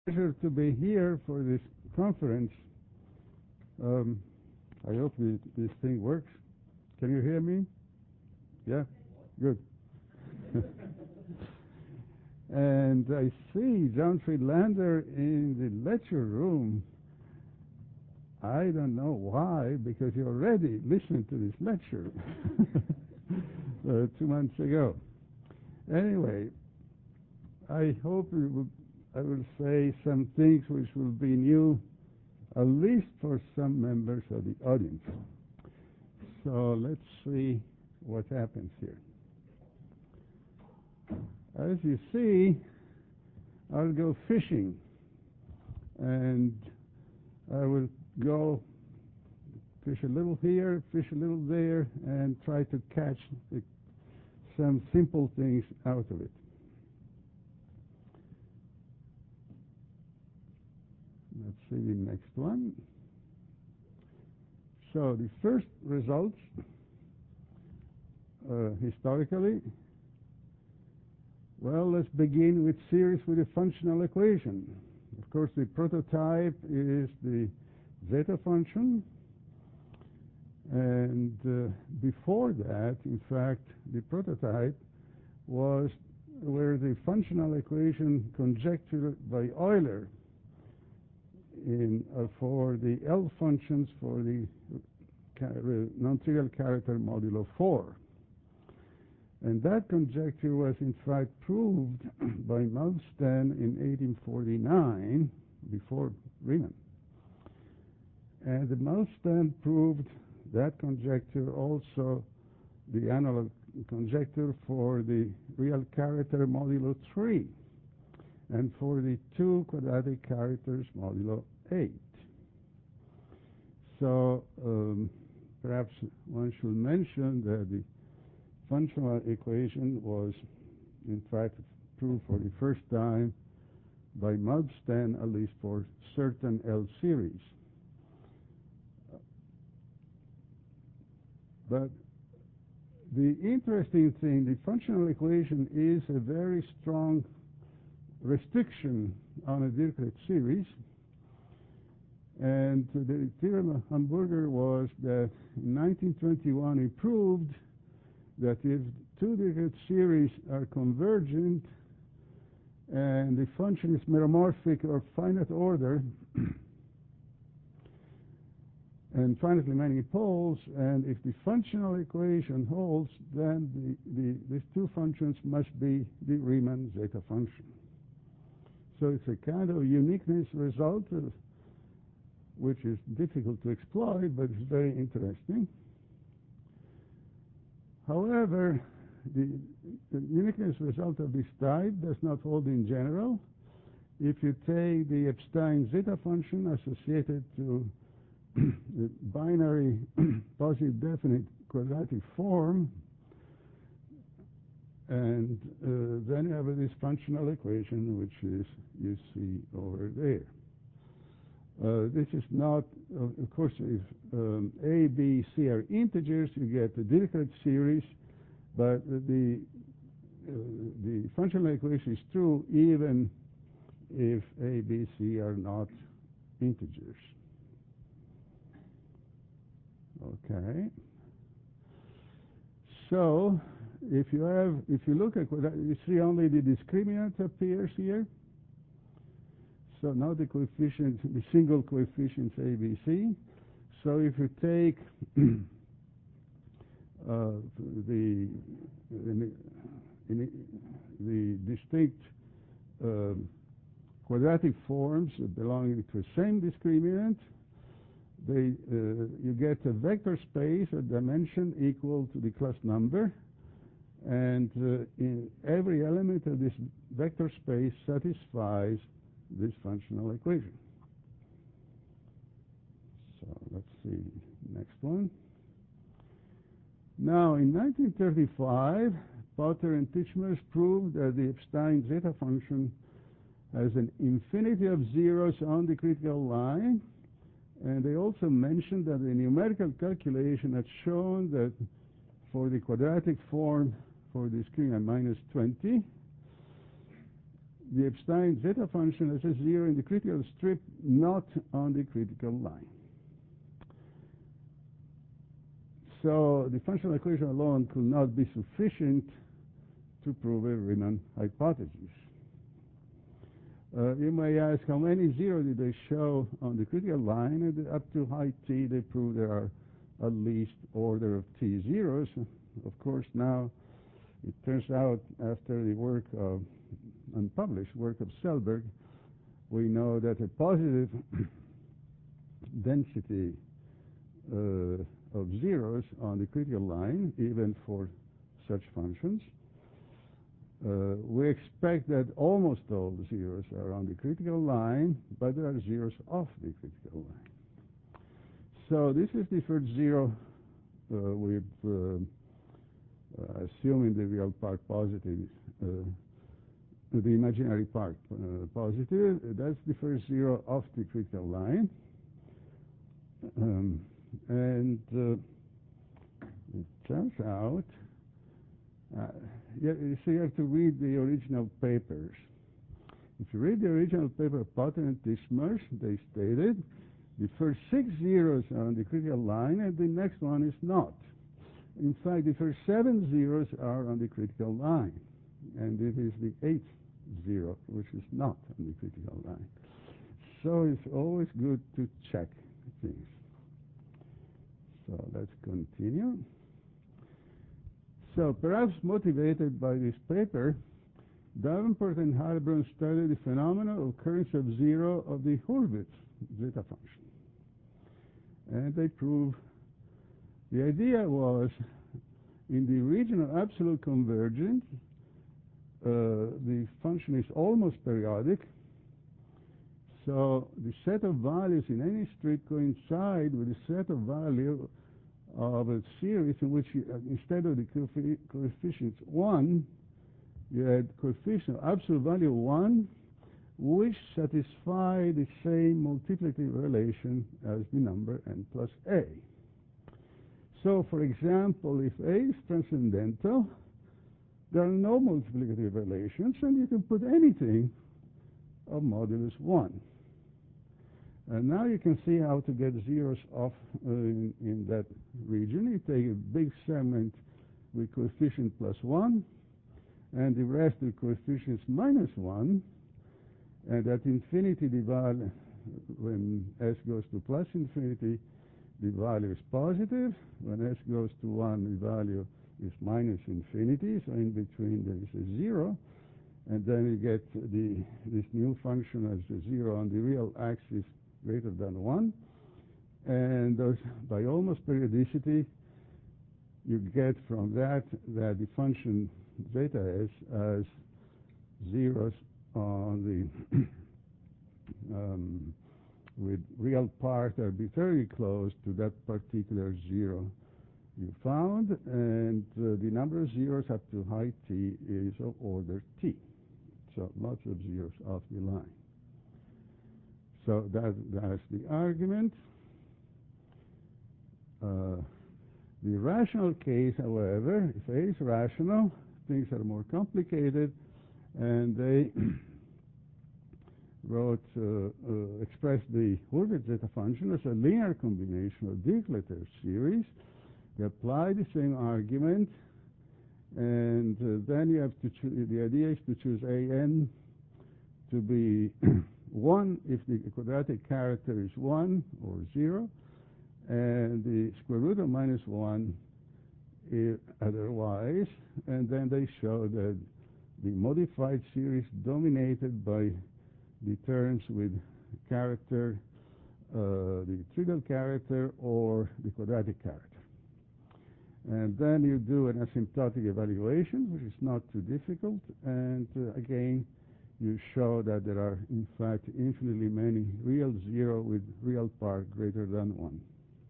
Pleasure to be here for this conference. I hope this thing works. Can you hear me? Yeah? Good. And I see John Friedlander in the lecture room. I don't know why, because you already listened to this lecture 2 months ago. Anyway, I hope I will say some things which will be new, at least for some members of the audience. So let's see what happens here. As you see, I'll go fishing, and I will go fish a little here, fish a little there, and try to catch some simple things out of it. Let's see the next one. So the first results, historically, well, let's begin with series with a functional equation. Of course, the prototype is the zeta function. And before that, in fact, the prototype was where the functional equation conjectured by Euler for the L functions for the non-trivial character modulo 4. And that conjecture was in fact proved by Malmsten in 1849, before Riemann. And the Malmsten proved that conjecture also the analog conjecture for the real character modulo 3 and for the 2 quadratic characters modulo 8. So perhaps one should mention that the functional equation was in fact proved for the first time by Malmsten, at least for certain L series. But the interesting thing, the functional equation is a very strong restriction on a Dirichlet series. And the theorem of Hamburger was that in 1921 he proved that if 2 Dirichlet series are convergent and the function is meromorphic or finite order and finitely many poles, and if the functional equation holds, then these 2 functions must be the Riemann zeta function. So it's a kind of uniqueness result, which is difficult to exploit, but it's very interesting. However, the uniqueness result of this type does not hold in general. If you take the Epstein zeta function associated to the binary positive definite quadratic form, and then you have this functional equation, which is you see over there. This is not, of course, if A, B, C are integers, you get the Dirichlet series, but the functional equation is true even if A, B, C are not integers. Okay. So if you look at you see only the discriminant appears here. So now the coefficient, the single coefficients A, B, C. So if you take the distinct quadratic forms belonging to the same discriminant, you get a vector space, a dimension equal to the class number, and in every element of this vector space satisfies this functional equation. So let's see next one. Now in 1935, Potter and Titchmarsh proved that the Epstein zeta function has an infinity of zeros on the critical line, and they also mentioned that the numerical calculation had shown that for the quadratic form for the discriminant minus 20, the Epstein zeta function as a zero in the critical strip, not on the critical line. So the functional equation alone could not be sufficient to prove a Riemann hypothesis. You may ask, how many zeros did they show on the critical line? And up to high T, they prove there are at least order of T zeros. Of course, now it turns out, after the work of unpublished work of Selberg, we know that a positive density of zeros on the critical line, even for such functions. We expect that almost all the zeros are on the critical line, but there are zeros off the critical line. So this is the first zero with assuming the real part positive, the imaginary part positive. That's the first zero off the critical line. And it turns out, you see, you have to read the original papers. If you read the original paper of Potter and Tishmarsh, they stated the first 6 zeros are on the critical line and the next one is not. In fact, the first 7 zeros are on the critical line, and it is the 8th zero which is not on the critical line. So it's always good to check things. So let's continue. So perhaps motivated by this paper, Davenport and Heilbronn studied the phenomenon of occurrence of zero of the Hurwitz zeta function. And they proved the idea was in the region of absolute convergence, the function is almost periodic. So the set of values in any strip coincide with the set of value of a series in which you, instead of the coefficients 1, you had coefficient absolute value 1, which satisfy the same multiplicative relation as the number n plus a. So, for example, if a is transcendental, there are no multiplicative relations, and you can put anything of modulus 1. And now you can see how to get zeros off in that region. You take a big segment with coefficient plus 1, and the rest with coefficients minus 1, and at infinity, the value, when s goes to plus infinity, the value is positive. When s goes to 1, the value is minus infinity, so in between there is a 0. And then you get this new function as a 0 on the real axis greater than 1. And by almost periodicity, you get from that the function zeta s as zeros on the with real part arbitrarily close to that particular 0 you found, and the number of zeros up to high T is of order T. So lots of zeros off the line. So that's the argument. The rational case, however, if A is rational, things are more complicated, and they expressed the Hurwitz zeta function as a linear combination of Dirichlet series. You apply the same argument, and then you have to choose. The idea is to choose an to be 1 if the quadratic character is 1 or 0, and the square root of minus 1 otherwise. And then they show that the modified series dominated by the terms with character, the trivial character or the quadratic character. And then you do an asymptotic evaluation, which is not too difficult, and again, you show that there are, in fact, infinitely many real 0 with real part greater than 1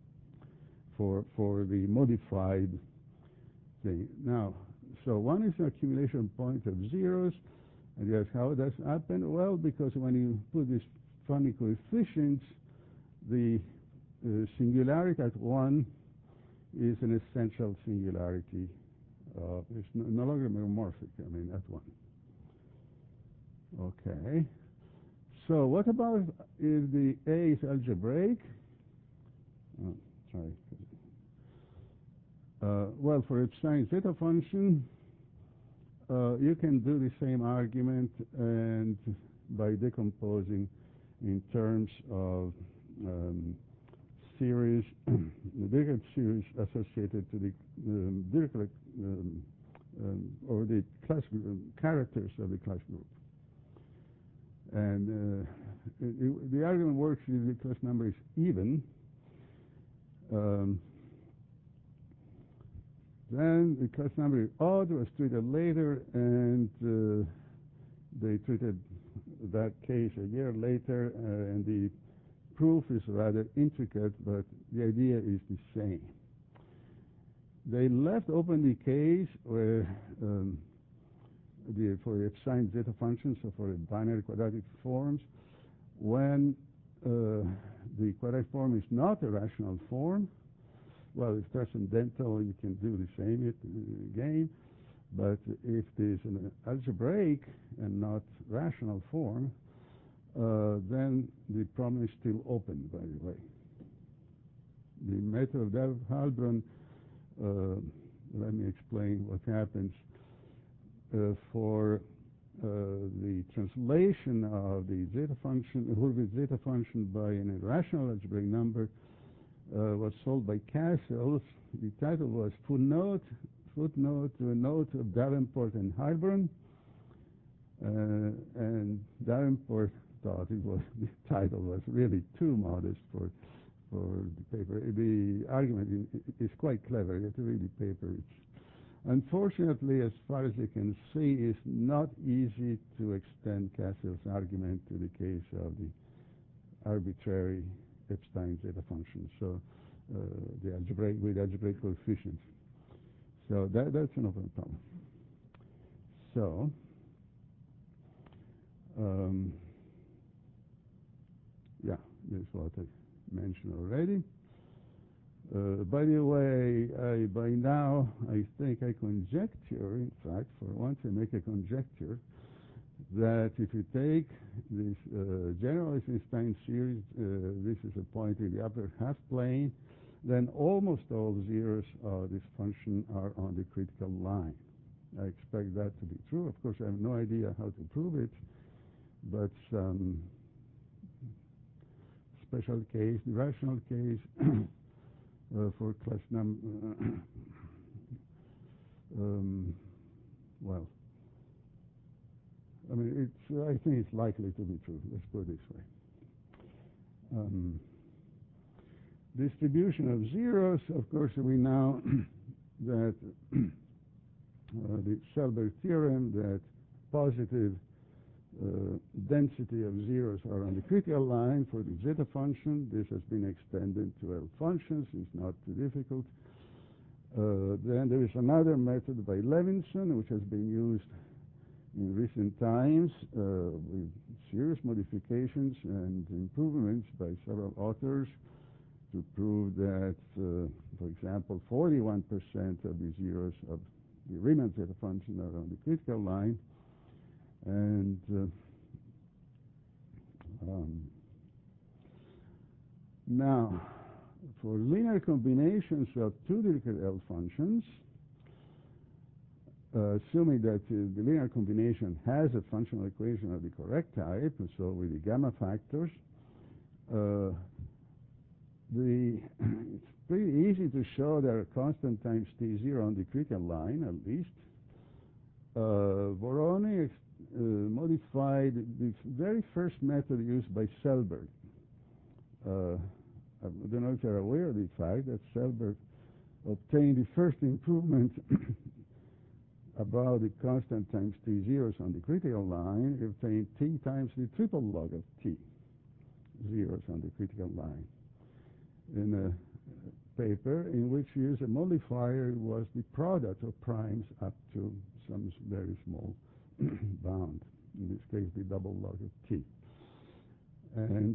for the modified thing. Now, so 1 is an accumulation point of zeros, and yes, how does that happen? Well, because when you put these funny coefficients, the singularity at 1 is an essential singularity. It's no longer meromorphic, I mean, at 1. Okay. So what about if the A is algebraic? Oh, sorry. Well, for Epstein zeta function, you can do the same argument and by decomposing in terms of series, the Dirichlet series associated to the Dirichlet or the class characters of the class group. And the argument works if the class number is even. Then the class number is odd was treated later, and they treated that case a year later, and the proof is rather intricate, but the idea is the same. They left open the case where for the Epstein zeta functions, so for the binary quadratic forms, when the quadratic form is not a rational form. Well, if transcendental, you can do the same game, but if there's an algebraic and not rational form, then the problem is still open, by the way. The method of Delft-Heilbronn, let me explain what happens. For the translation of the zeta function, the Hurwitz zeta function by an irrational algebraic number was solved by Castles. The title was Footnote to a Note of Davenport and Heilbronn. And Davenport thought the title was really too modest for the paper. The argument is quite clever. You have to read the paper. Unfortunately, as far as you can see, it's not easy to extend Castles' argument to the case of the arbitrary Epstein zeta function, so the algebraic with algebraic coefficients. So that's an open problem. So yeah, this is what I mentioned already. By the way, by now I think I conjecture, in fact, for once I make a conjecture, that if you take this general Eisenstein series, this is a point in the upper half plane, then almost all zeros of this function are on the critical line. I expect that to be true. Of course, I have no idea how to prove it, but some special case, the rational case, for class number, well, I mean, I think it's likely to be true. Let's put it this way. Distribution of zeros, of course, we know that the Selberg theorem that positive density of zeros are on the critical line for the zeta function. This has been extended to L functions. It's not too difficult. Then there is another method by Levinson, which has been used in recent times with serious modifications and improvements by several authors to prove that, for example, 41% of the zeros of the Riemann zeta function are on the critical line. And now, for linear combinations of two Dirichlet L functions, assuming that the linear combination has a functional equation of the correct type, so with the gamma factors, it's pretty easy to show there are constant times T0 on the critical line, at least. Voronoi modified the very first method used by Selberg. I don't know if you're aware of the fact that Selberg obtained the first improvement about the constant times T zeros on the critical line. He obtained T times the triple log of T zeros on the critical line in a paper in which he used a modifier was the product of primes up to some very small bound, in this case the double log of T. And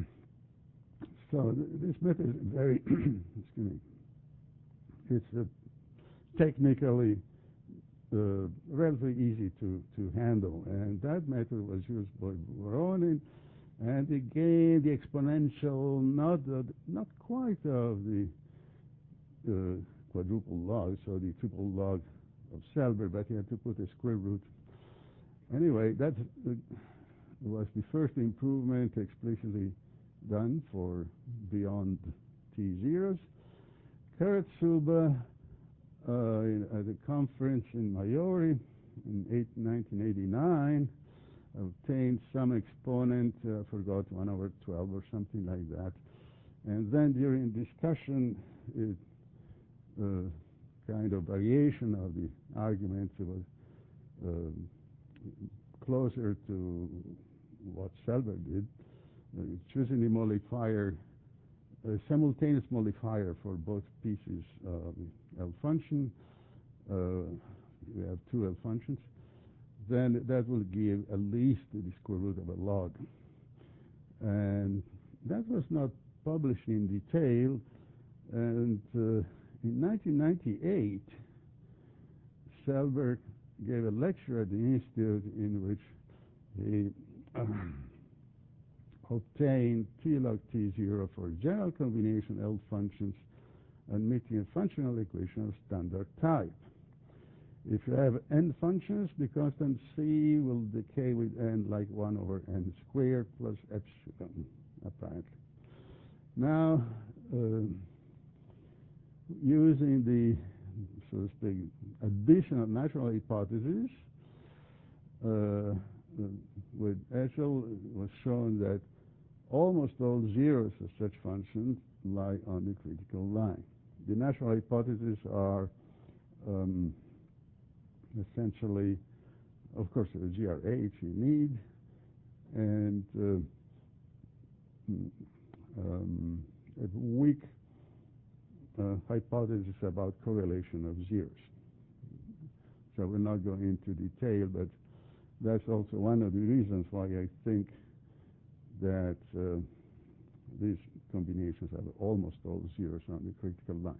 so this method is very, excuse me, it's technically relatively easy to handle. And that method was used by Voronin, and again the exponential, not quite of the quadruple log, so the triple log of Selbert, but you had to put a square root. Anyway, that was the first improvement explicitly done for beyond T0s. Kurzhuber at a conference in Maiori in 1989 obtained some exponent, I forgot, 1/12 or something like that. And then during discussion, it kind of variation of the argument was closer to what Selbert did, choosing the mollifier, a simultaneous mollifier for both pieces of L function. We have two L functions. Then that will give at least the square root of a log. And that was not published in detail. And in 1998, Selbert gave a lecture at the Institute in which he obtained T log T0 for general combination L functions admitting a functional equation of standard type. If you have n functions, the constant C will decay with n like 1/n squared plus epsilon, apparently. Now, using the, so to speak, additional natural hypothesis, with Eschel, it was shown that almost all zeros of such functions lie on the critical line. The natural hypotheses are essentially, of course, the GRH you need, and a weak hypothesis about correlation of zeros. So we're not going into detail, but that's also one of the reasons why I think that these combinations have almost all zeros on the critical line.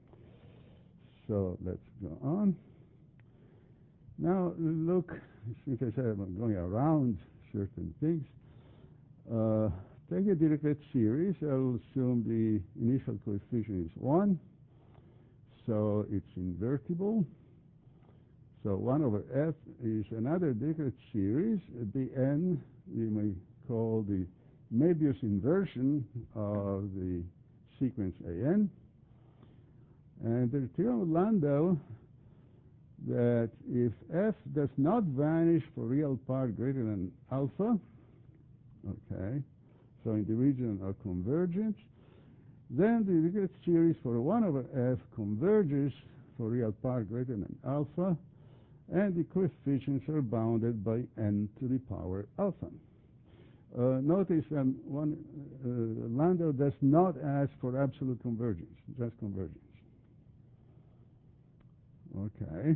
So let's go on. Now look, since I said I'm going around certain things, take a Dirichlet series. I'll assume the initial coefficient is 1, so it's invertible. So 1/f is another Dirichlet series. Bn we may call the Möbius inversion of the sequence An. And the theorem of Landau that if f does not vanish for real part greater than alpha, okay, so in the region of convergence, then the Dirichlet series for 1/f converges for real part greater than alpha, and the coefficients are bounded by n to the power alpha. Notice Landau does not ask for absolute convergence, just convergence. Okay.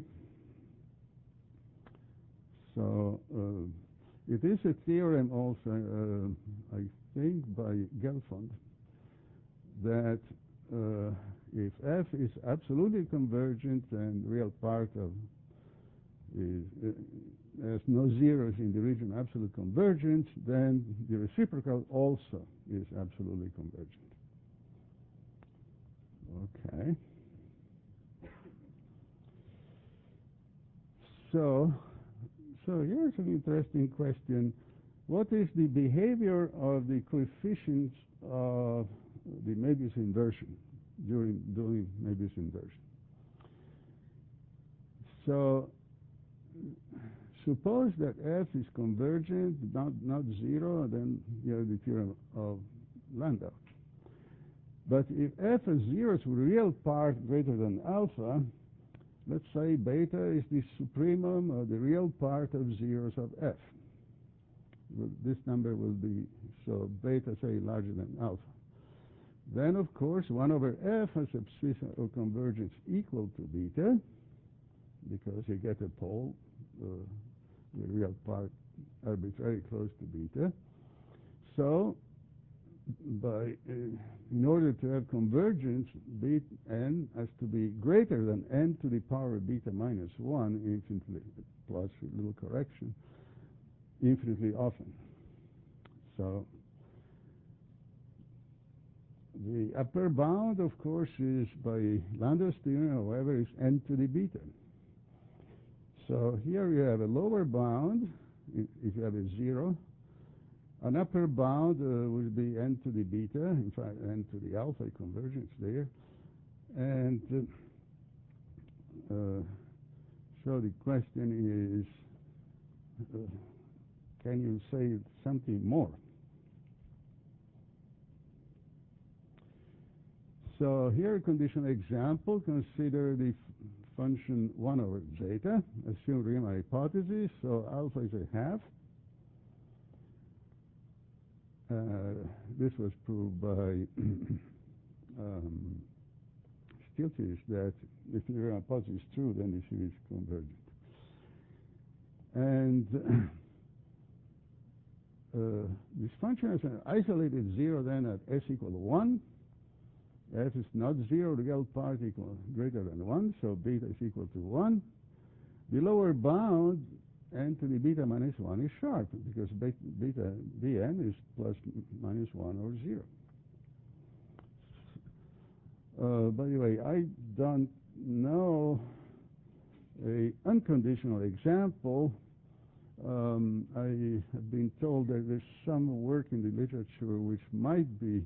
So it is a theorem also, I think, by Gelfand, that if f is absolutely convergent and real part of there's no zeros in the region of absolute convergence, then the reciprocal also is absolutely convergent. Okay. So here's an interesting question. What is the behavior of the coefficients of the Möbius inversion during doing Möbius inversion? So suppose that f is convergent, not zero, then you have the theorem of Landau. But if f is zeros with real part greater than alpha, let's say beta is the supremum of the real part of zeros of f. Well, this number will be, so beta, say, larger than alpha. Then, of course, 1/f has a position of convergence equal to beta, because you get a pole, the real part arbitrarily close to beta. So in order to have convergence, n has to be greater than n to the power of beta minus 1 infinitely, plus a little correction, infinitely often. So the upper bound, of course, is by Landau's theorem, however, is n to the beta. So here you have a lower bound, if you have a 0. An upper bound will be n to the beta, in fact, n to the alpha convergence there. And so the question is, can you say something more? So here a conditional example, consider the function 1 over zeta, assume Riemann hypothesis, so alpha is a half. This was proved by Stieltjes that if the Riemann hypothesis is true, then the series is convergent. And this function has an isolated 0 then at s equal to 1. F is not 0, the real part equal greater than 1, so beta is equal to 1. The lower bound, n to the beta minus 1, is sharp, because beta bn is plus minus 1 or 0. By the way, I don't know a unconditional example. I have been told that there's some work in the literature which might be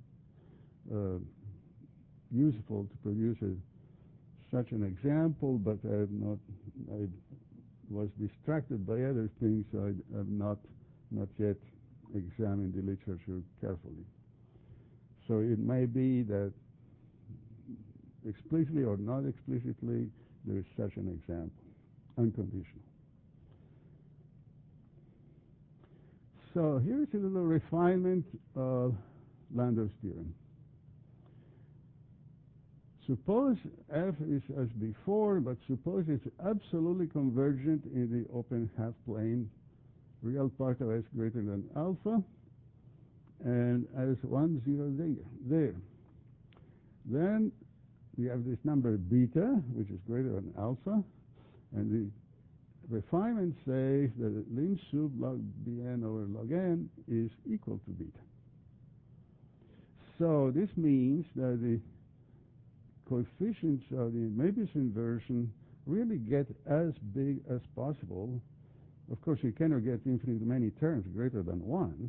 useful to produce such an example, but I was distracted by other things, so I have not yet examined the literature carefully. So it may be that explicitly or not explicitly there is such an example, unconditional. So here's a little refinement of Landau's theorem. Suppose f is as before, but suppose it's absolutely convergent in the open half plane, real part of s greater than alpha, and as 1, 0 there. Then we have this number beta, which is greater than alpha, and the refinement says that lim sub log bn over log n is equal to beta. So this means that the coefficients of the Möbius inversion really get as big as possible. Of course, you cannot get infinitely many terms greater than 1.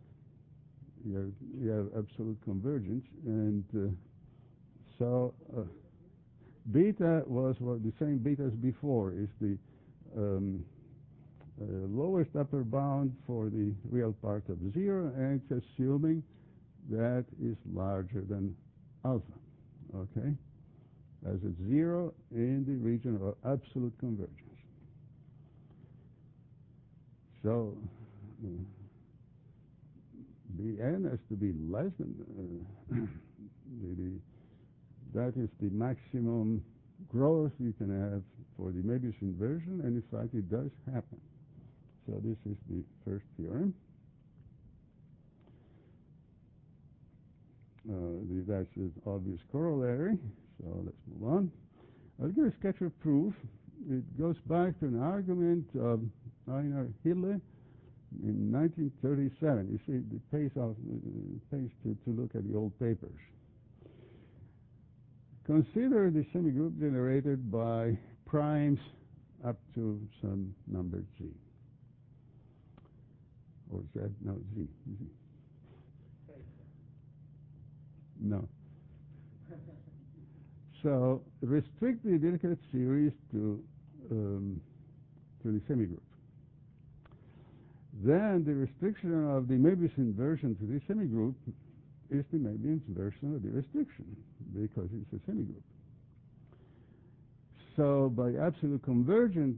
You have absolute convergence, and so beta was the same beta as before, is the lowest upper bound for the real part of 0, and it's assuming that is larger than alpha, okay? As it's 0 in the region of absolute convergence. So Bn has to be less than that is the maximum growth you can have for the Möbius inversion, and in fact it does happen. So this is the first theorem. That's an obvious corollary, so let's move on. I'll give a sketch of proof. It goes back to an argument of Einar Hille in 1937. You see, it pays to look at the old papers. Consider the semigroup generated by primes up to some number g. Or z? No, z. No. So restrict the Dirichlet series to the semigroup. Then the restriction of the Möbius inversion to the semigroup is the Möbius inversion of the restriction, because it's a semigroup. So by absolute convergence,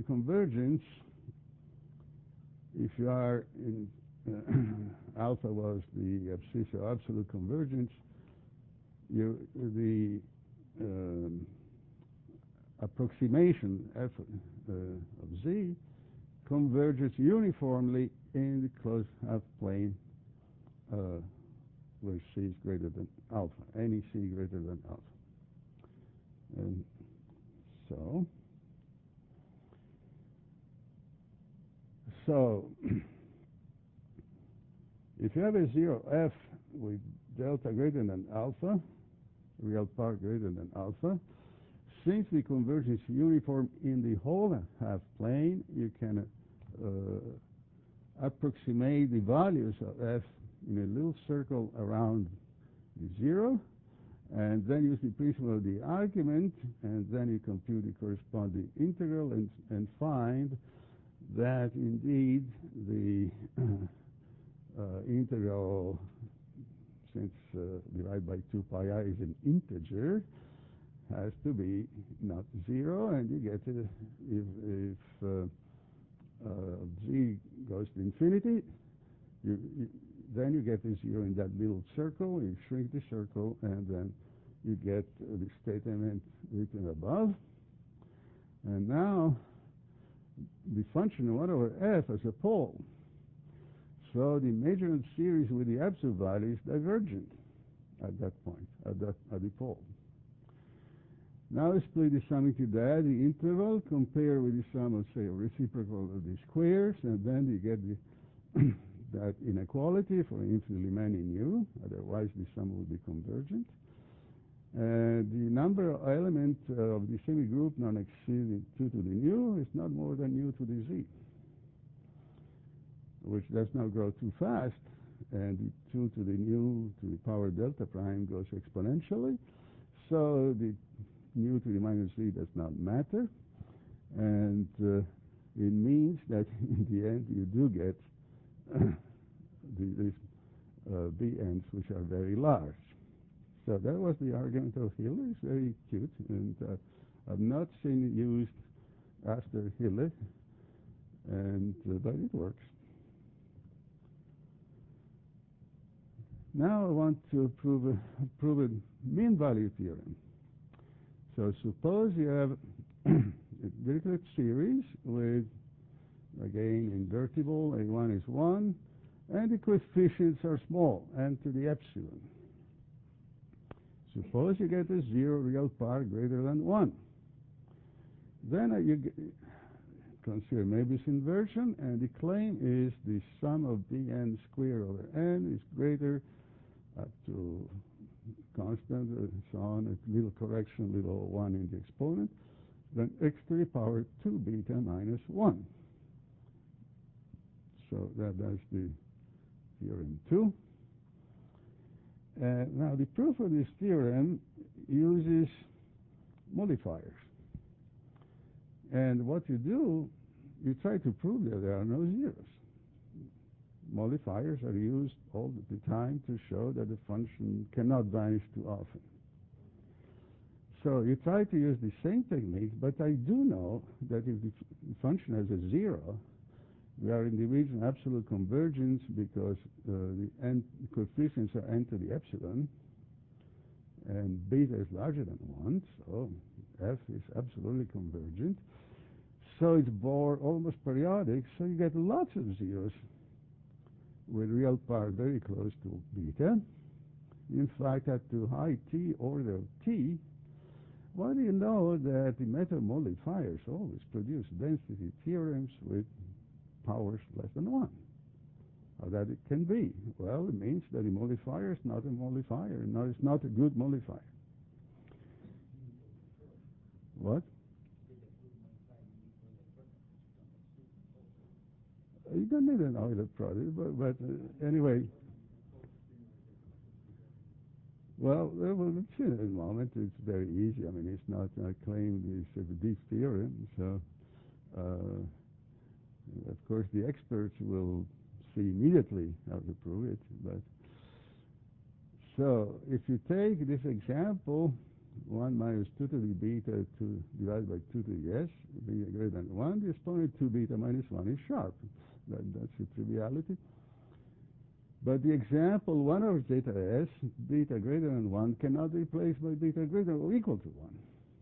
if you are in alpha was the abscissa of absolute convergence, the approximation f of z converges uniformly in the closed half plane where C is greater than alpha, any C greater than alpha. And so if you have a zero F with delta greater than alpha, real part greater than alpha, since the convergence is uniform in the whole half plane, you can approximate the values of F in a little circle around the zero, and then use the principle of the argument, and then you compute the corresponding integral and find that indeed the integral, since divided by 2 pi I is an integer, has to be not zero, and you get it if z goes to infinity, then you get a zero in that little circle, you shrink the circle, and then you get the statement written above. And now the function 1 over f as a pole. So the measurement series with the absolute value is divergent at that point, at the pole. Now split the summing to that, the interval, compare with the sum of, say, a reciprocal of the squares, and then you get the that inequality for infinitely many nu, otherwise the sum will be convergent. And the number of elements of the semigroup non exceeding 2 to the nu is not more than nu to the z, which does not grow too fast, and the 2 to the nu to the power delta prime goes exponentially, so the nu to the minus z does not matter, and it means that in the end you do get these bn's which are very large. So that was the argument of Hille. It's very cute, and I've not seen it used after Hille, and but it works. Now I want to prove a mean value theorem. So suppose you have a Dirichlet series with, again, invertible, A1 is 1, and the coefficients are small, n to the epsilon. Suppose you get a zero real part greater than 1. Then you consider Möbius inversion, and the claim is the sum of bn squared over n is greater up to constant and so on, a little correction, little 1 in the exponent, then x to the power 2 beta minus 1. So that's the theorem 2. Now the proof of this theorem uses modifiers. And what you do, you try to prove that there are no zeros. Modifiers are used all the time to show that the function cannot vanish too often. So you try to use the same technique, but I do know that if the function has a zero, we are in the region of absolute convergence because the n coefficients are n to the epsilon, and beta is larger than 1, so f is absolutely convergent. So it's almost periodic, so you get lots of zeros with real part very close to beta. In fact, at the high t order of t, why do you know that the method modifiers always produce density theorems with powers less than 1? How that it can be? Well, it means that the modifier is not a modifier. No, it's not a good modifier. What? You don't need an Euler product, but anyway. Well, we'll see in a moment. It's very easy. I mean, it's not, I claim it's a deep theorem, so of course the experts will see immediately how to prove it. But so if you take this example, 1 minus 2 to the beta divided by 2 to the s, beta greater than 1, the exponent 2 beta minus 1 is sharp. That's a triviality. But the example 1 over zeta s, beta greater than 1, cannot be replaced by beta greater or equal to 1.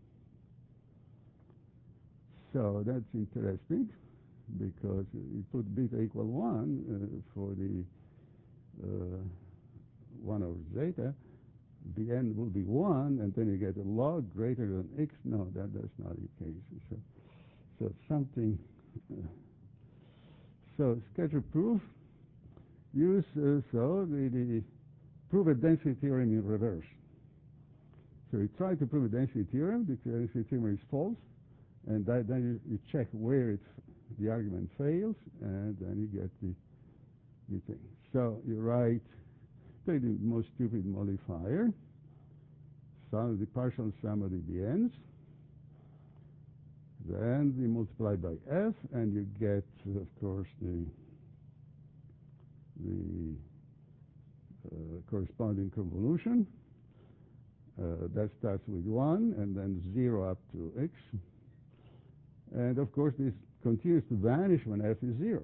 So that's interesting, because you put beta equal 1 for the 1 over zeta, the n will be 1, and then you get a log greater than x. No, that's not the case. So something. So Sketcher proof. Use the prove a density theorem in reverse. So you try to prove a density theorem. The density theorem is false, and then you check where the argument fails, and then you get the thing. So you write, take the most stupid modifier, sum the partial sum of the bn's, then you multiply by f, and you get, of course, the corresponding convolution. That starts with 1, and then 0 up to x. And of course, this continues to vanish when f is 0.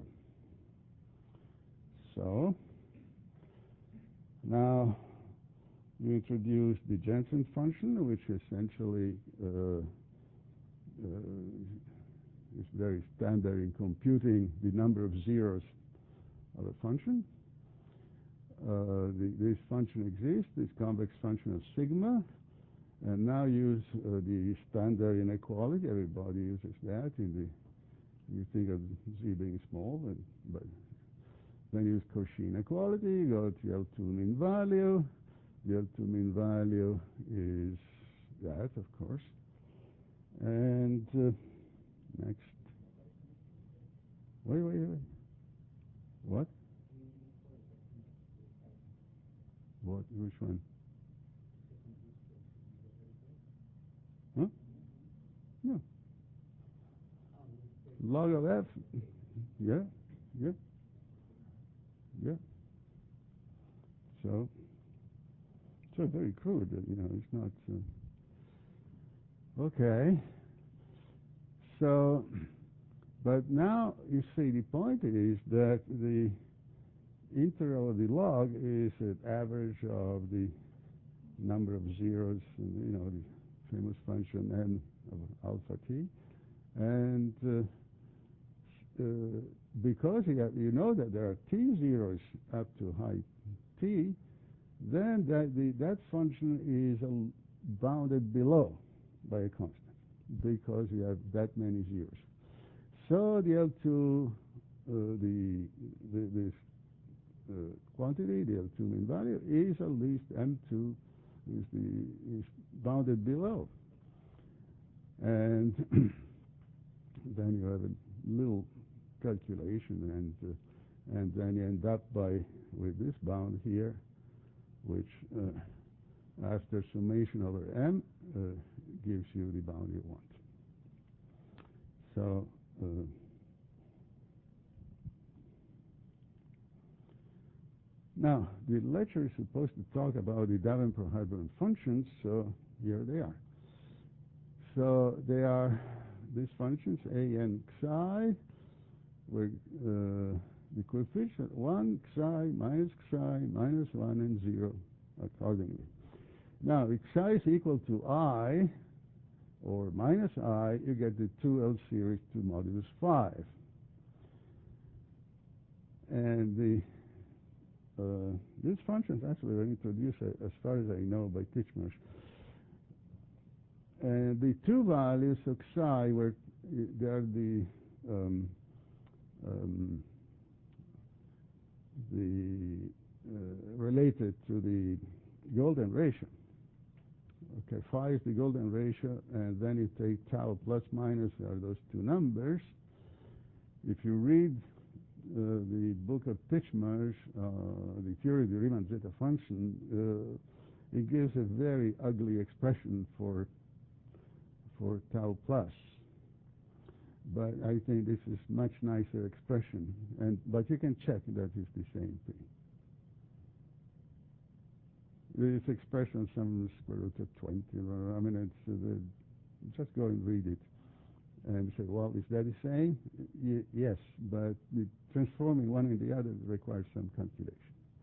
So now you introduce the Jensen function, which essentially is very standard in computing the number of zeros of a function. This function exists, this convex function of sigma, and now use the standard inequality. Everybody uses that you think of z being small, but then use Cauchy inequality, go to L2 mean value. The L2 mean value is that, of course. And next. Wait. What? What? Which one? Huh? No. Log of f. Yeah. So very crude. It's not. Okay. So, but now you see the point is that the integral of the log is an average of the number of zeros, the famous function n of alpha t, and because you know that there are t zeros up to high t, then that function is bounded below by a constant because you have that many zeros. So the L2, this quantity, the L2 mean value, is at least M2 is bounded below. And then you have a little calculation, and then you end up with this bound here, which after summation over m gives you the bound you want. So now the lecture is supposed to talk about the Davenport-Harbron functions, so here they are. So they are these functions a and xi, where the coefficient 1, xi, minus 1, and 0 accordingly. Now, if xi is equal to I, or minus I, you get the 2L series 2 modulus 5. And these functions actually were introduced, as far as I know, by Titchmarsh. And the two values of xi were they are related to the golden ratio. Okay, phi is the golden ratio, and then you take tau plus minus are those two numbers. If you read the book of Titchmarsh, the theory of the Riemann zeta function, it gives a very ugly expression for tau plus. But I think this is much nicer expression, but you can check that it's the same thing. This expression some square root of 20. I mean, it's just go and read it and say, well, is that the same? Yes, but transforming one into the other requires some calculation.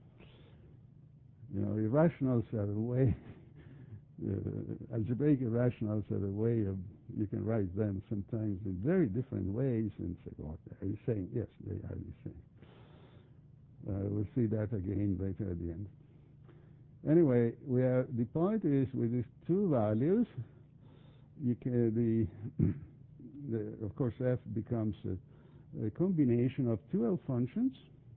Irrationals have a way. Algebraic irrationals have a way of, you can write them sometimes in very different ways and say, well, are you saying? Yes, they are the same. We'll see that again later at the end. Anyway, the point is with these two values, you can of course f becomes a combination of two L functions,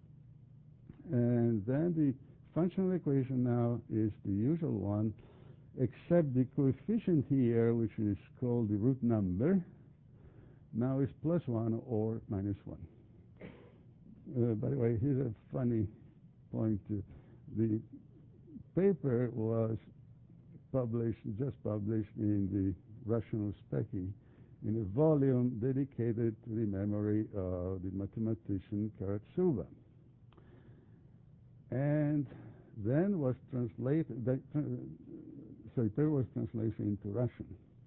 and then the functional equation now is the usual one, except the coefficient here, which is called the root number, now is +1 or -1. By the way, here's a funny point. The paper was just published in the Rational Specky, in a volume dedicated to the memory of the mathematician Karatsuba. And then was translated, so there was translation into Russian.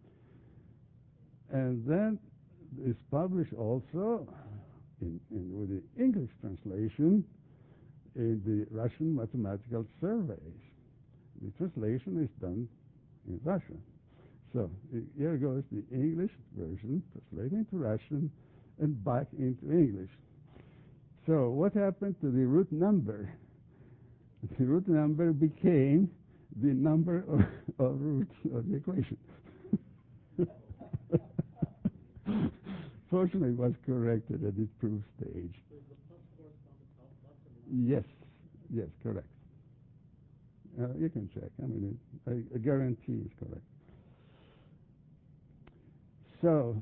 And then it's published also with the English translation in the Russian Mathematical Surveys. The translation is done in Russian. So here goes the English version, translated into Russian and back into English. So what happened to the root number? The root number became the number of roots of the equation. Fortunately, it was corrected at the proof stage. So the plus corresponds to alpha Yes, yes, correct. You can check. I mean, I guarantee it's correct. So,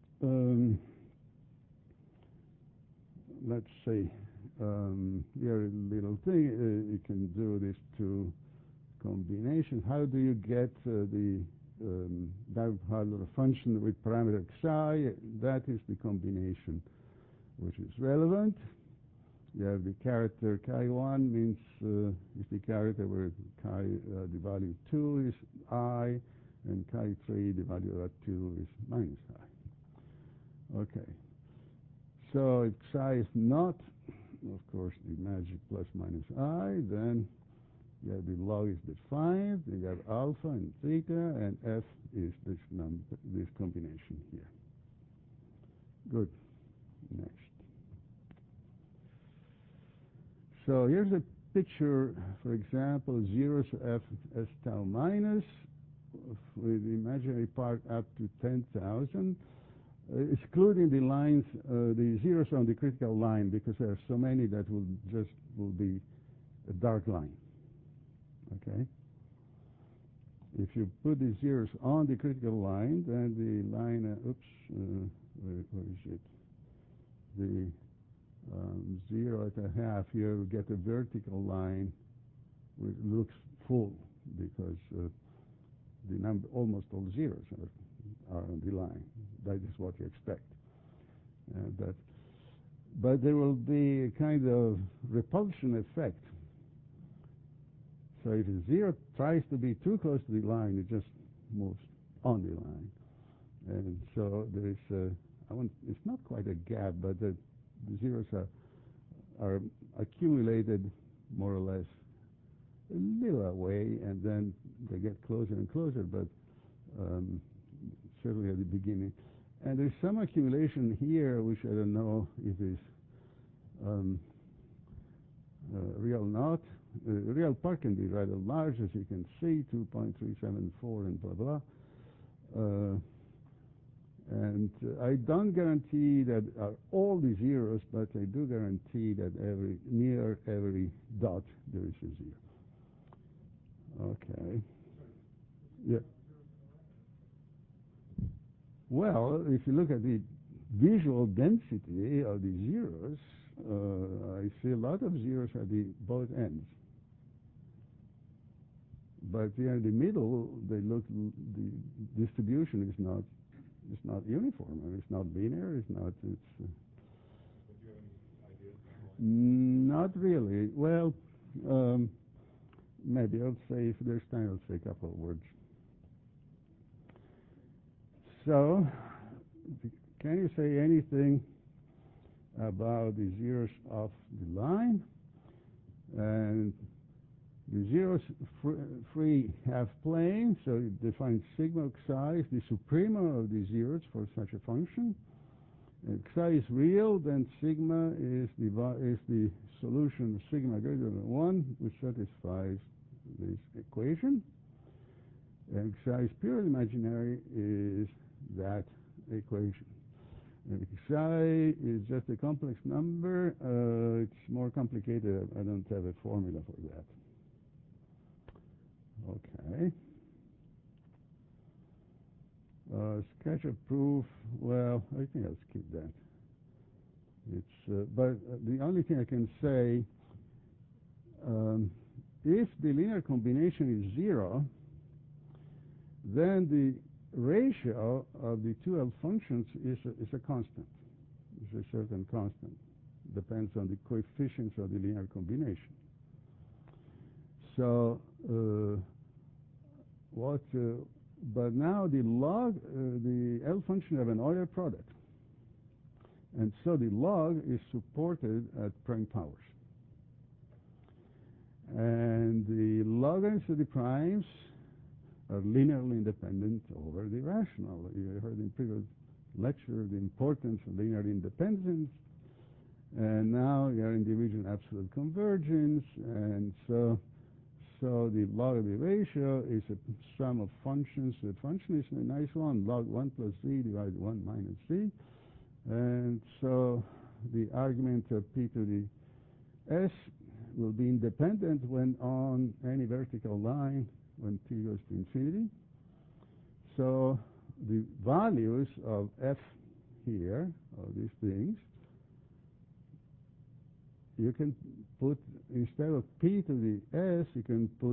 let's see. Here a little thing. You can do these two combinations. How do you get the Dirac-Hölder function with parameter xi? That is the combination which is relevant. You have the character chi1 means is the character where chi the value 2 is I, and chi3 the value of 2 is minus I. Okay. So if psi is not, of course, the magic plus minus I, then you have the log is defined, you have alpha and theta, and f is this number, this combination here. Good. Next. So here's a picture, for example, zeros f s tau minus with the imaginary part up to 10,000, excluding the lines, the zeros on the critical line, because there are so many that will be a dark line. Okay. If you put the zeros on the critical line, then the line, where is it? The 0 at a half, you get a vertical line which looks full because the number, almost all zeros are on the line. That is what you expect. But there will be a kind of repulsion effect. So if a zero tries to be too close to the line, it just moves on the line. And so there is it's not quite a gap, but the zeros are accumulated more or less a little away, and then they get closer and closer, but certainly at the beginning. And there's some accumulation here, which I don't know if is real or not. The real part can be rather large, as you can see, 2.374 and blah, blah. And I don't guarantee that are all the zeros, but I do guarantee that near every dot there is a zero. Okay. Yeah. Well, if you look at the visual density of the zeros, I see a lot of zeros at both ends. But here in the middle, the distribution is not uniform. I mean, it's not linear. It's not. It's. Do you have any ideas? Not really. Well, maybe I'll say, if there's time, I'll say a couple of words. So, can you say anything about the zeros of the line? And the zeros free half-plane, so you define sigma xi is the suprema of the zeros for such a function. If xi is real, then sigma is the solution of sigma greater than 1, which satisfies this equation. And psi is purely imaginary is that equation. And psi is just a complex number. It's more complicated. I don't have a formula for that. Okay. Sketch of proof. Well, I think I'll skip that. It's but the only thing I can say, if the linear combination is 0, then the ratio of the two L functions is a constant. It's a certain constant. Depends on the coefficients of the linear combination. So but now the log, the L function have an Euler product. And so the log is supported at prime powers. And the logaritms of the primes are linearly independent over the rational. You heard in previous lecture the importance of linear independence. And now you're in the region of absolute convergence. And so the log of the ratio is a sum of functions. The function is a nice one, log 1 plus z divided 1 minus z. And so the argument of p to the s will be independent when on any vertical line when t goes to infinity. So the values of f here, of these things, you can put, instead of p to the s, you can put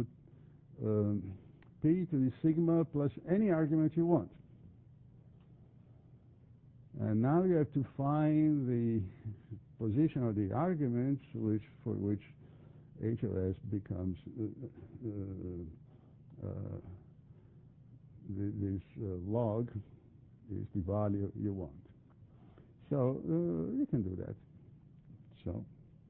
p to the sigma plus any argument you want. And now you have to find the position of the arguments for which h of s becomes this log is the value you want. So you can do that. So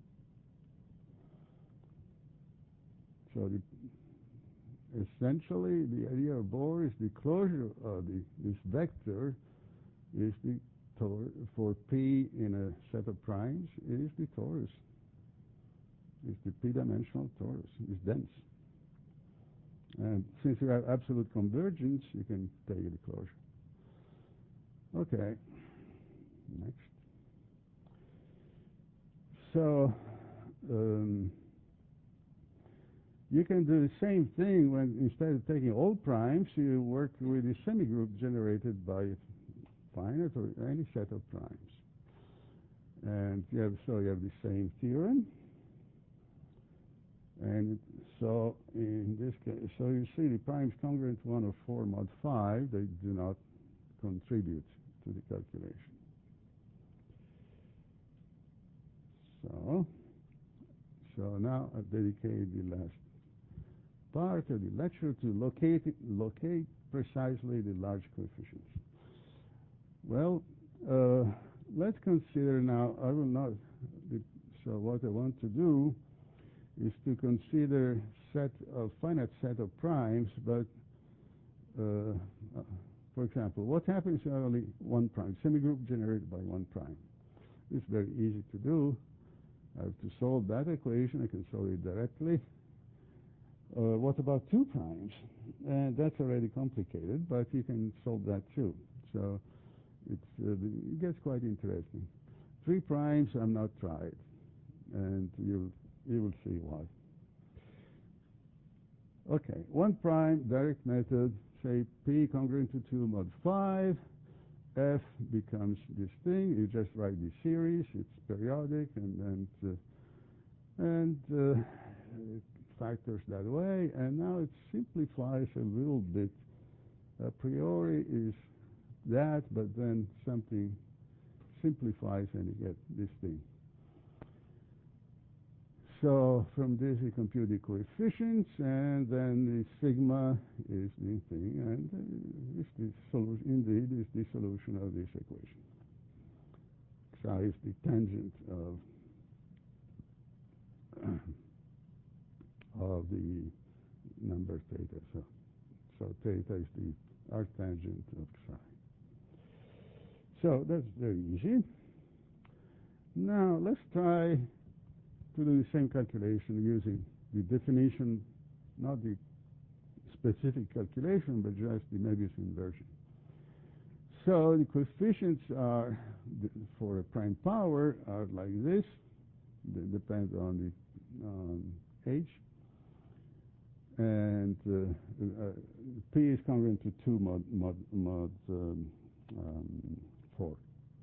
essentially the idea of Bohr is the closure of this vector is the for p in a set of primes is the torus. It's the p-dimensional torus. It's dense. And since you have absolute convergence, you can take the closure. Okay. Next. So you can do the same thing when instead of taking all primes, you work with the semigroup generated by finite or any set of primes. And you have the same theorem. And so in this case, so you see the primes congruent to 1 or 4 mod 5, they do not contribute to the calculation. So now I dedicate the last part of the lecture to locate precisely the large coefficients. Well, let's consider now, I will not, so what I want to do is to consider finite set of primes, but for example, what happens if only one prime, semigroup generated by one prime? It's very easy to do. I have to solve that equation. I can solve it directly. What about 2 primes? And that's already complicated, but you can solve that too. So it gets quite interesting. 3 primes, I'm not tried, and you will see why. Okay, 1 prime, direct method, say p congruent to 2 mod 5, f becomes this thing. You just write the series, it's periodic, and it factors that way, and now it simplifies a little bit. A priori is that, but then something simplifies and you get this thing. So from this you compute the coefficients, and then the sigma is the thing, and is the solution, indeed, is the solution of this equation. Psi is the tangent of the number theta. So theta is the arctangent of psi. So that's very easy. Now let's try to do the same calculation using the definition not the specific calculation, but just the Möbius inversion. So the coefficients are, for a prime power, are like this. They depend on the h. And P is congruent to 2 mod 4,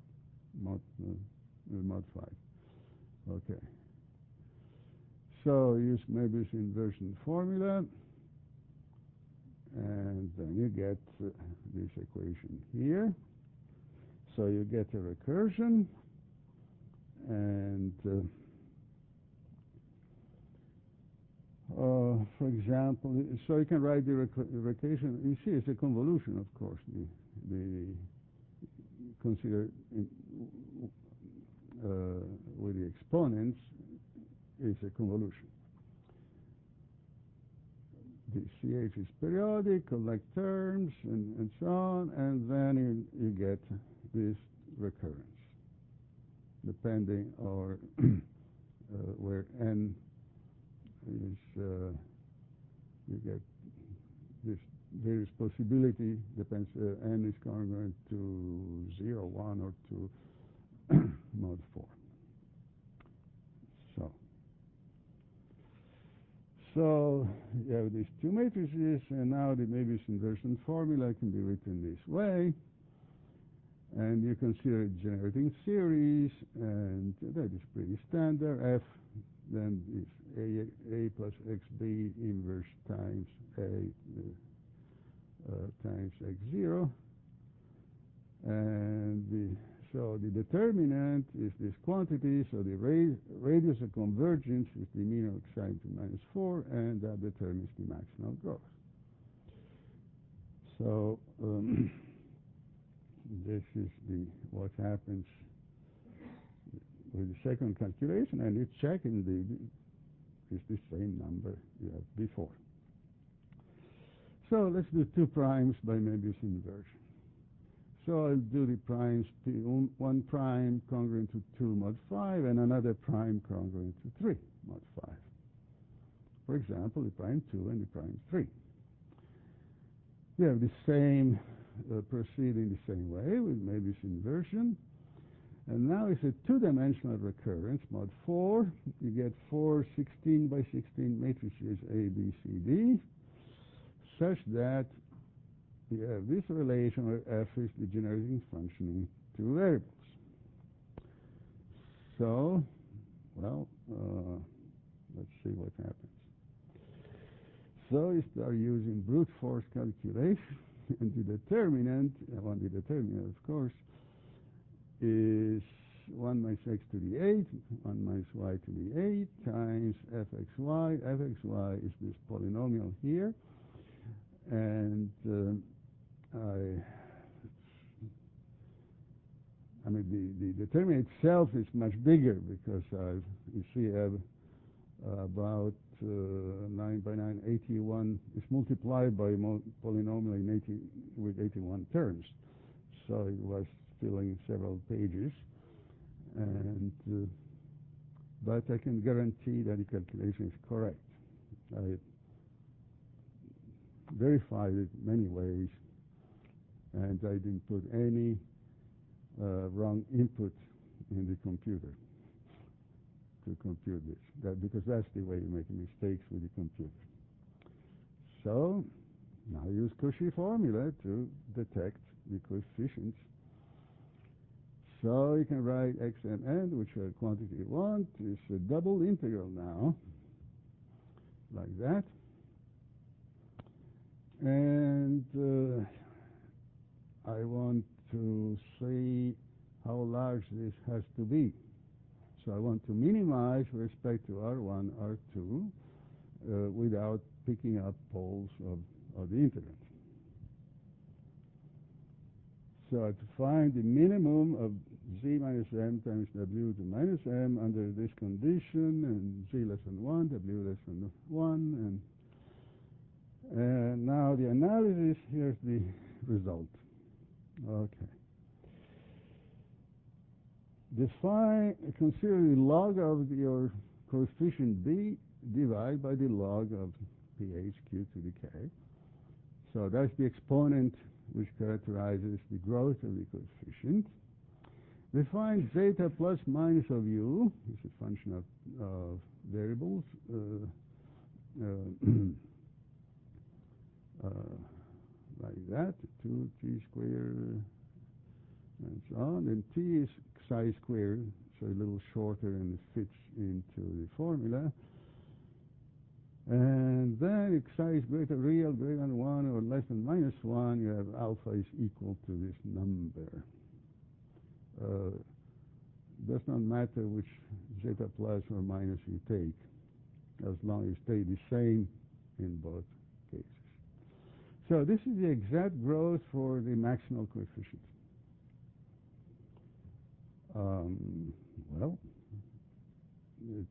mod 5. Okay. So use Möbius inversion formula, and then you get this equation here. So you get a recursion, and for example, so you can write the recursion. You see, it's a convolution, of course. The consider with the exponents is a convolution. The CH is periodic, collect terms, and so on, and then you get this recurrence, depending or where n is, you get this various possibility, depends, n is congruent to 0, 1, or to mod 4. So you have these two matrices, and now the Möbius inversion formula can be written this way. And you consider a generating series, and that is pretty standard. F then is A plus XB inverse times A times X0. And so the determinant is this quantity, so the radius of convergence is the mean of xi to -4, and that determines the maximal growth. So this is what happens with the second calculation, and you check indeed it's the same number you had before. So let's do 2 primes by Möbius inversion. So I'll do the primes, one prime congruent to 2 mod 5, and another prime congruent to 3 mod 5. For example, the prime 2 and the prime 3. We have the same, proceed in the same way with Möbius inversion. And now it's a 2-dimensional recurrence, mod 4. You get 4 16 by 16 matrices A, B, C, D, such that we have this relation where f is the generating function in 2 variables. So, well, let's see what happens. So you start using brute force calculation, and the determinant, of course, is 1 minus x to the 8, 1 minus y to the 8, times fxy. Fxy is this polynomial here, and I mean, the determinant itself is much bigger because you see I have about 9 by 9, 81. It's multiplied by polynomial with 81 terms. So it was filling several pages. And but I can guarantee that the calculation is correct. I verified it many ways, and I didn't put any wrong input in the computer to compute this, because that's the way you make mistakes with the computer. So now I use Cauchy formula to detect the coefficients. So you can write x and n, which are quantity you want. It's a double integral now, like that. And I want to see how large this has to be. So I want to minimize with respect to R1, R2, without picking up poles of the integrand. So to find the minimum of z minus m times w to minus m under this condition, and z less than 1, w less than 1, and now the analysis, here's the result. Okay. Consider the log of your coefficient b, divide by the log of pH q to the k. So that's the exponent which characterizes the growth of the coefficient. We find zeta plus minus of u is a function of variables like that, 2t squared and so on. And t is psi squared, so a little shorter and it fits into the formula. And then if psi is real, greater than 1 or less than minus 1, you have alpha is equal to this number. Does not matter which zeta plus or minus you take, as long as you stay the same in both cases. So this is the exact growth for the maximal coefficient. Well, it's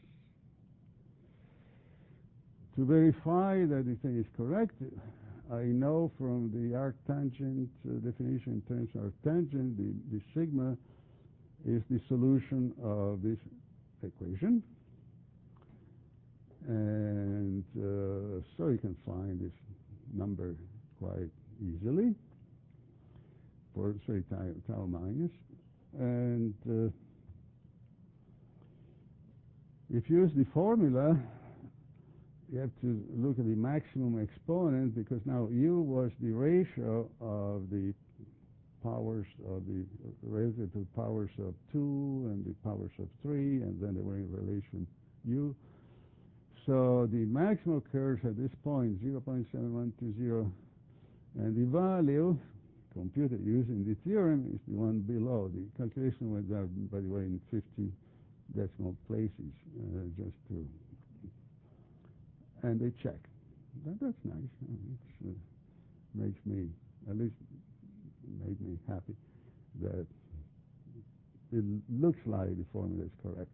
to verify that the thing is correct. I know from the arctangent definition in terms of arctangent, the sigma is the solution of this equation. And so you can find this number quite easily for, say, tau minus. And if you use the formula, you have to look at the maximum exponent, because now u was the ratio of the powers of the relative to powers of 2 and the powers of 3, and then they were in relation u. So the maximal occurs at this point, 0.7120, and the value computed using the theorem is the one below. The calculation went down, by the way, in 50 decimal places, just to, and they check. That's nice. It makes me, at least made me happy that it looks like the formula is correct.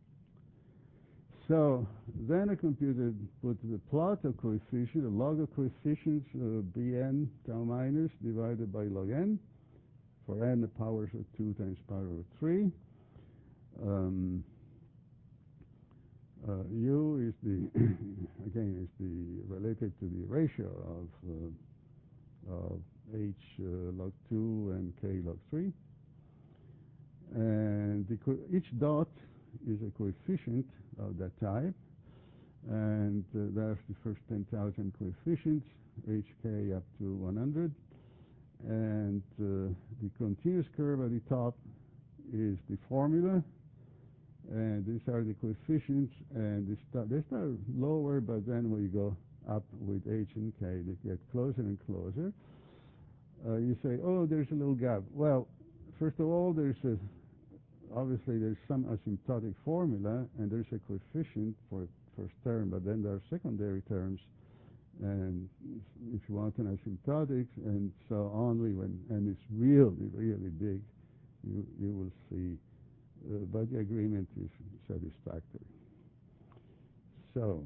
So then a computer put the plot of coefficient, the log of coefficients, bn tau minus divided by log n, for n the powers of 2 times power of 3. U is the again is the related to the ratio of h log 2 and k log 3, and each dot is a coefficient of that type, and there's the first 10,000 coefficients, hk up to 100, and the continuous curve at the top is the formula. And these are the coefficients, and they start lower, but then when you go up with h and k, they get closer and closer. You say, oh, there's a little gap. Well, first of all, obviously there's some asymptotic formula, and there's a coefficient for first term, but then there are secondary terms, and if you want an asymptotic, and so only when n is really, really big, you will see. But the agreement is satisfactory. So,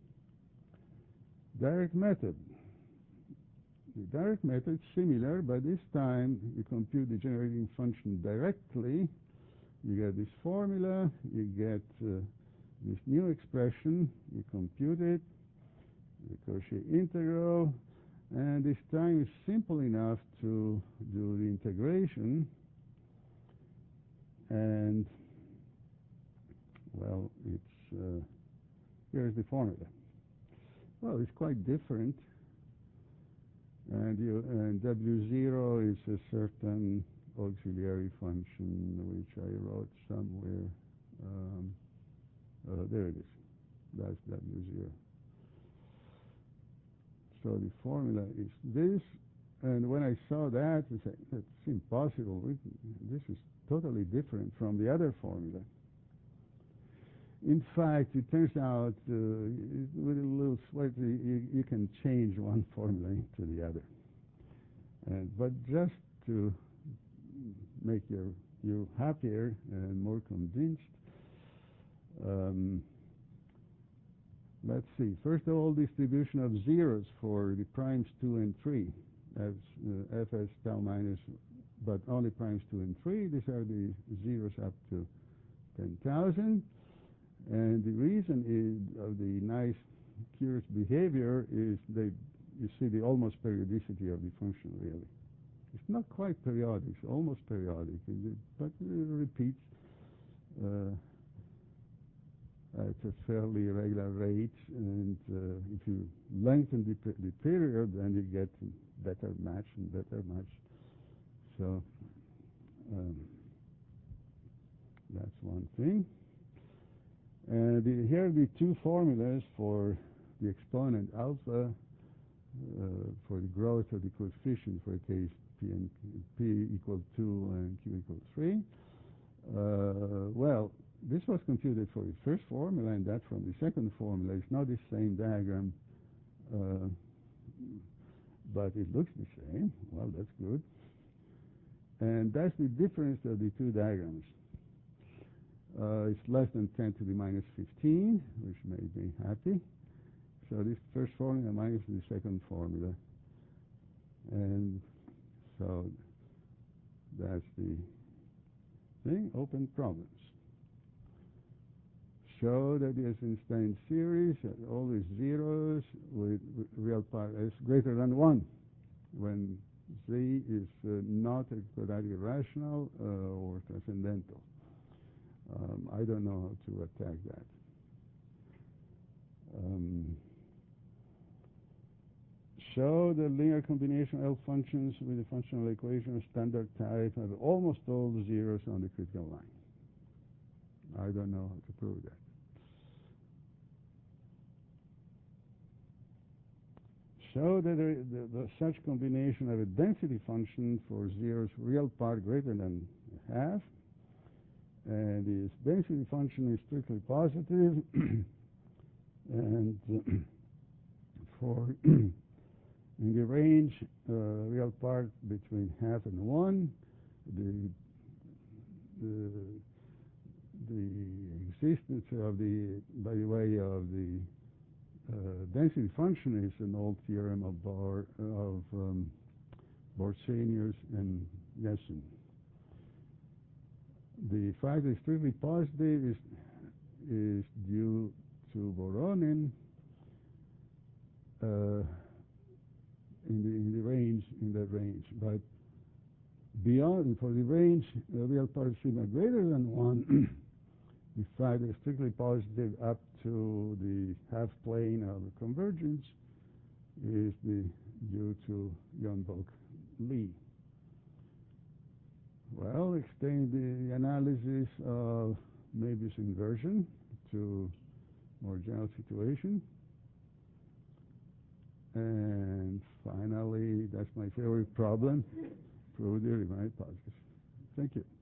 direct method. The direct method is similar, but this time you compute the generating function directly. You get this formula, you get this new expression, you compute it, the Cauchy integral, and this time is simple enough to do the integration. And, well, it's here's the formula. Well, it's quite different, and W0 is a certain auxiliary function which I wrote somewhere. There it is. That's W0. So the formula is this, and when I saw that, I said, that's impossible. This is totally different from the other formula. In fact, it turns out with a little sweat, you can change one formula into the other. But just to make you happier and more convinced, let's see. First of all, distribution of zeros for the primes 2 and 3. That's fs tau minus, but only primes 2 and 3. These are the zeros up to 10,000. And the reason is of the nice curious behavior is you see the almost periodicity of the function, really. It's not quite periodic, it's almost periodic, but it repeats at a fairly regular rate, and if you lengthen the period, then you get better match and better match. So that's one thing. And here are the two formulas for the exponent alpha for the growth of the coefficient for a case P equals 2 and Q equals 3. Well, this was computed for the first formula, and that from the second formula. It's not the same diagram, but it looks the same. Well, that's good. And that's the difference of the two diagrams. It's less than 10 to the minus 15, which made me happy. So this first formula minus the second formula. And so that's the thing. Open problems. Show that the Eisenstein series always zeros with real part s greater than 1 when z is not a quadratic rational or transcendental. I don't know how to attack that. Show the linear combination of L functions with the functional equation of standard type have almost all the zeros on the critical line. I don't know how to prove that. Show that such combination have a density function for zeros real part greater than half, and this density function is strictly positive, and for in the range real part between half and 1, the existence of the, by the way, of the density function is an old theorem of Borchsenius and Jessen. The fact that it's strictly positive is due to Voronin in that range. But beyond, for the range, the real part sigma greater than 1, the fact that it's strictly positive up to the half plane of the convergence is due to Jon-Volk-Lee. Well, extend the analysis of Möbius inversion to more general situation. And finally, that's my favorite problem, prove the Riemann hypothesis. Thank you.